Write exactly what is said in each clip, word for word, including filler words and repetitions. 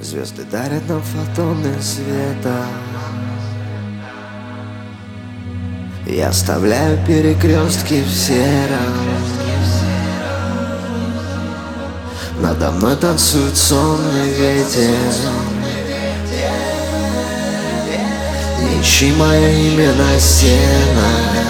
Звезды дарят нам фотоны света. Я оставляю перекрестки в сером. Надо мной танцует сонный ветер. Не ищи мое имя на стенах.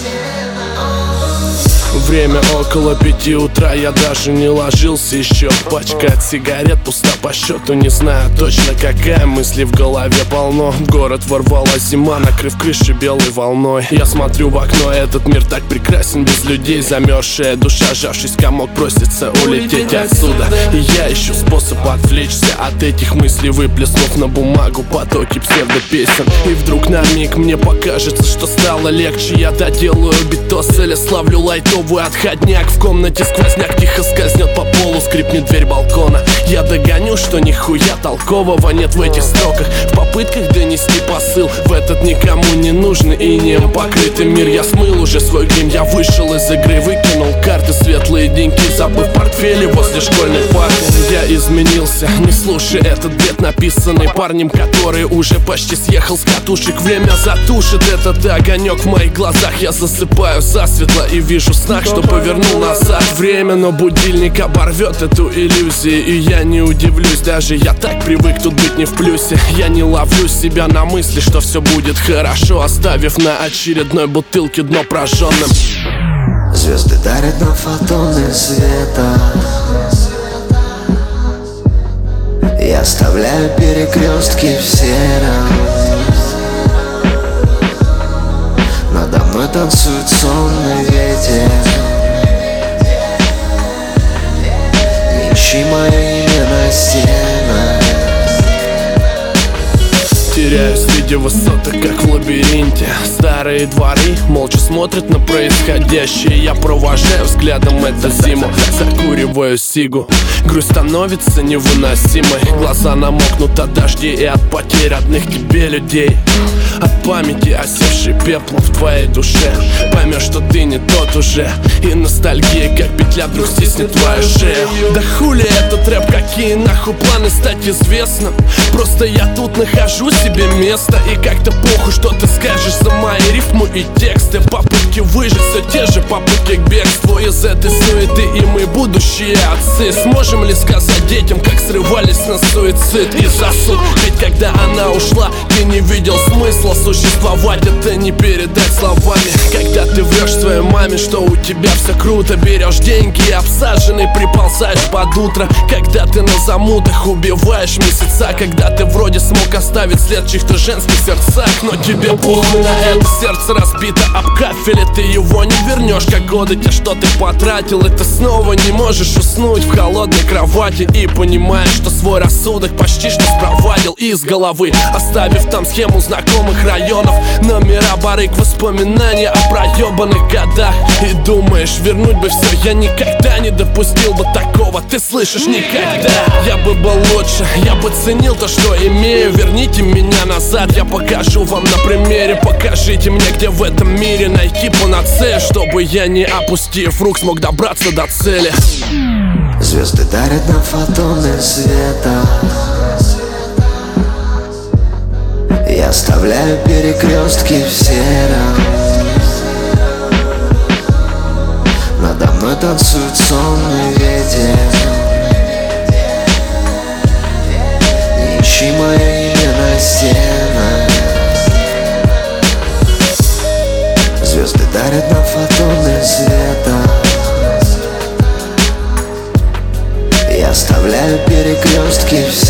Время около пяти утра, я даже не ложился еще. Пачка от сигарет пуста по счету, не знаю точно какая. Мысли в голове полно. В город ворвалась зима, накрыв крыши белой волной. Я смотрю в окно, этот мир так прекрасен без людей. Замерзшая душа, сжавшись комок, просится улететь отсюда. И я ищу способ отвлечься от этих мыслей, выплеснув на бумагу потоки псевдопесен. И вдруг на миг мне покажется, что стало легче. Я доделаю битос или славлю лайтовую отходняк. В комнате сквозняк тихо скользнет по полу, скрипнет дверь балкона. Я догоню, что нихуя толкового нет в этих строках. В попытках донести посыл в этот никому не нужный инеем покрытый мир. Я смыл уже свой грим, я вышел из игры, выкинул карты, светлые деньги, забыв портфели возле школьной парты. Я изменился, не слушай этот бред, написанный парнем, который уже почти съехал с катушек. Время затушит этот огонек в моих глазах. Я засыпаю засветло и вижу в снах, что повернул назад время, но будильник оборвет эту иллюзию. И я не удивлюсь, даже я так привык тут быть не в плюсе. Я не ловлю себя на мысли, что все будет хорошо, оставив на очередной бутылке дно прожженным. Звезды дарят нам фотоны света. Я оставляю перекрестки в сером. Надо мной танцует сонный ветер. Не ищи мое имя на стенах. Теряюсь среди высоток, как в лабиринте. Старые дворы молча смотрят на происходящее. Я провожаю взглядом эту зиму, закуриваю сигу. Грусть становится невыносимой. Глаза намокнут от дождей и от потерь родных тебе людей. От памяти, осевшей пеплом в твоей душе. Поймешь, что ты не тот уже. И ностальгия, как петля, вдруг стиснет твою шею. Да хули этот рэп, какие нахуй планы стать известным. Просто я тут нахожу себе место. И как-то похуй, что ты скажешь за мои рифмы и тексты. Попытки выжить, все те же попытки к бегству из этой суеты. И мы будущие отцы. Сможем ли сказать детям, как срывались на суицид и засуд? Ведь когда она ушла, ты не видел смысла существовать. Это не передать словами. Когда ты врешь своей маме, что у тебя все круто, берешь деньги и обсаженный приползаешь под утро. Когда ты на замутах убиваешь месяца. Когда ты вроде смог оставить след в чьих-то женских сердцах, но тебе похуй на это. Сердце разбито об кафеле, ты его не вернешь. Как годы те, что ты потратил, и ты снова не можешь уснуть в холодной кровати. И понимаешь, что свой рассудок почти что спровадил из головы, оставив там схему знакомых районов, номера барыг, воспоминания о проебанных годах. И думаешь, вернуть бы все, я никогда не допустил бы такого. Ты слышишь, никогда. Я бы был лучше, я бы ценил то, что имею. Верните меня назад, я покажу вам на примере. Покажите мне, где в этом мире найти панацею, чтобы я, не опустив рук, смог добраться до цели. Звезды дарят нам фотоны света. Я оставляю перекрестки в сером. Надо мной танцует сонный ветер. Не ищи мое имя на стенах. Звезды дарят нам фотоны света. Я оставляю перекрестки в сером.